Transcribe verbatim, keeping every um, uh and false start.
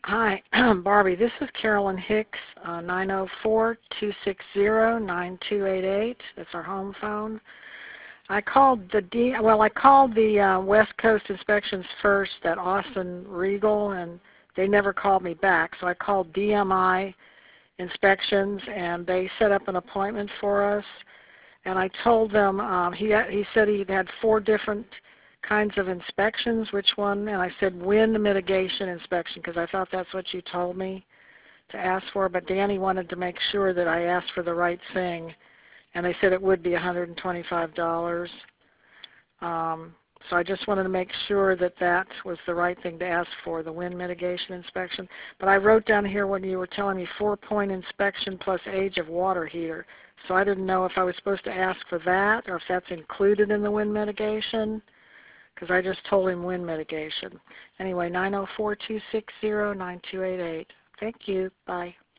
Hi, Barbie. This is Carolyn Hicks, uh, nine oh four, two six zero, nine two eight eight. That's our home phone. I called the D, well, I called the uh, West Coast Inspections first at Austin Regal, and they never called me back. So I called D M I Inspections, and they set up an appointment for us. And I told them, um, he, he said he had four different kinds of inspections, which one? And I said wind mitigation inspection, because I thought that's what you told me to ask for. But Danny wanted to make sure that I asked for the right thing, and they said it would be one hundred twenty-five dollars. Um, so I just wanted to make sure that that was the right thing to ask for, the wind mitigation inspection. But I wrote down here when you were telling me four-point inspection plus age of water heater. So I didn't know if I was supposed to ask for that or if that's included in the wind mitigation, because I just told him wind mitigation. Anyway, nine oh four, two six zero, nine two eight eight. Thank you. Bye.